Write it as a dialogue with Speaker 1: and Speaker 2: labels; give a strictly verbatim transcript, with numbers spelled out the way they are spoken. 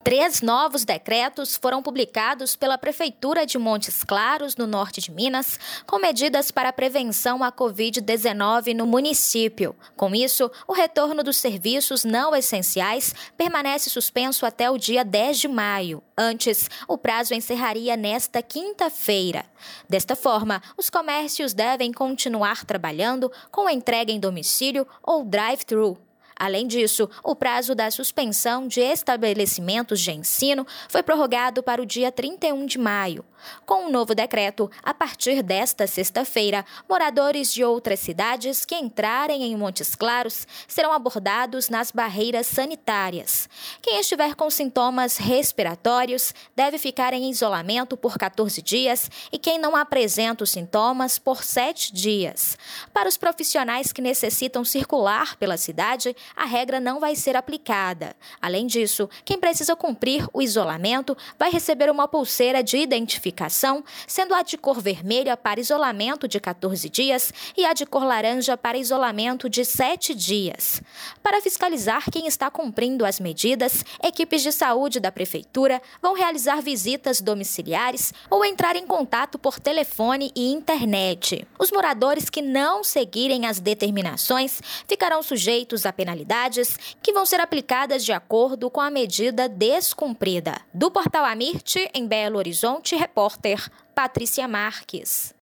Speaker 1: Três novos decretos foram publicados pela Prefeitura de Montes Claros, no norte de Minas, com medidas para a prevenção à covid dezenove no município. Com isso, o retorno dos serviços não essenciais permanece suspenso até o dia dez de maio. Antes, o prazo encerraria nesta quinta-feira. Desta forma, os comércios devem continuar trabalhando com entrega em domicílio ou drive-thru. Além disso, o prazo da suspensão de estabelecimentos de ensino foi prorrogado para o dia trinta e um de maio. Com o novo decreto, a partir desta sexta-feira, moradores de outras cidades que entrarem em Montes Claros serão abordados nas barreiras sanitárias. Quem estiver com sintomas respiratórios deve ficar em isolamento por quatorze dias e quem não apresenta os sintomas por sete dias. Para os profissionais que necessitam circular pela cidade, a regra não vai ser aplicada. Além disso, quem precisa cumprir o isolamento vai receber uma pulseira de identificação, sendo a de cor vermelha para isolamento de quatorze dias e a de cor laranja para isolamento de sete dias. Para fiscalizar quem está cumprindo as medidas, equipes de saúde da Prefeitura vão realizar visitas domiciliares ou entrar em contato por telefone e internet. Os moradores que não seguirem as determinações ficarão sujeitos a penalidades que vão ser aplicadas de acordo com a medida descumprida. Do Portal Amirte, em Belo Horizonte, repórter Patrícia Marques.